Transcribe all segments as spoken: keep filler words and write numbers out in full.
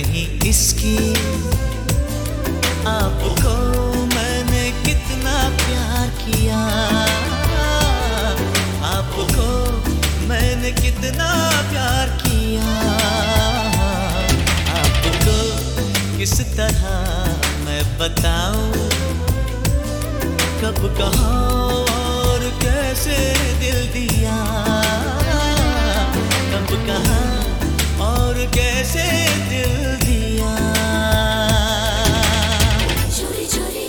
नहीं इसकी। आपको मैंने कितना प्यार किया, आपको मैंने कितना प्यार किया। आपको किस तरह मैं बताऊं, कब कहाँ और कैसे दिल दिया, कब कहाँ और कैसे दिल दिया। चोरी चोरी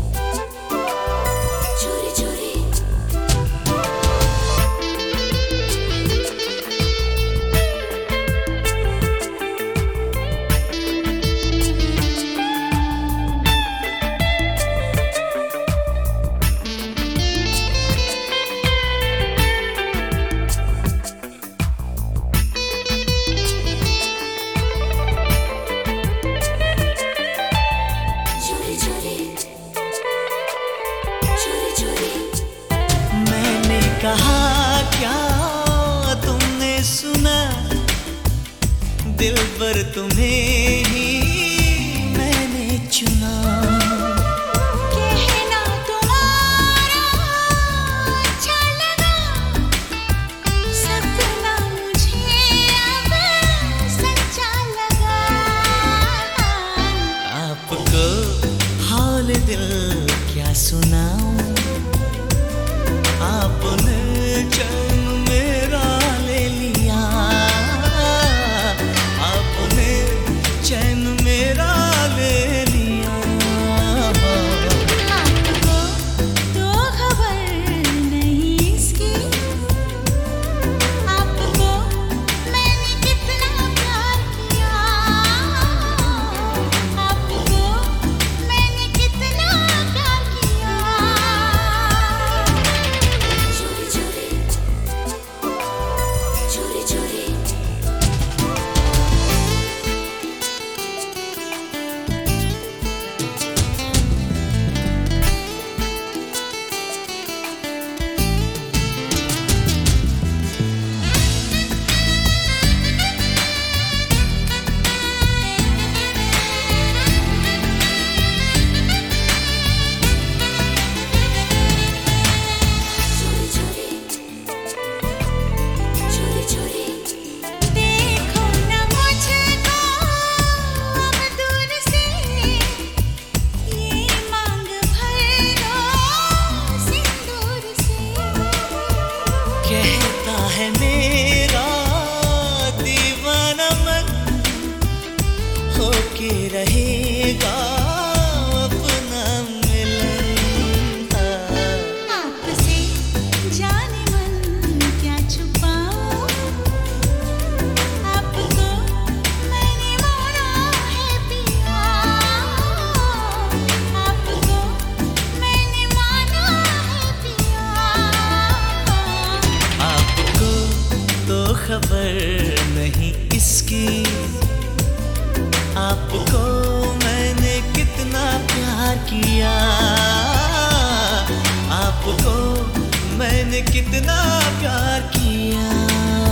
चोरी चोरी कहा क्या तुमने सुना, दिल पर तुम्हें ही मैंने चुना। कहना तुम्हारा अच्छा लगा, सपना मुझे अब सच्चा लगा। आपको हाल दिल क्या सुनाऊं, आपने चैन मेरा ले लिया, आपने चैन मेरा ले लिया। आपको तो खबर नहीं इसकी, आपको मैंने कितना प्यार किया, आपको मैंने कितना प्यार किया। चोरी चोरी कहता है मेरा दीवाना मन, होके रहेगा अपना मिलन। आपसे जाने मन क्या छुपाऊं, आपको मैंने माना है पिया, आपको मैंने माना है पिया। आपको तो खबर नहीं इसकी, आपको मैंने कितना प्यार किया, आपको मैंने कितना प्यार किया।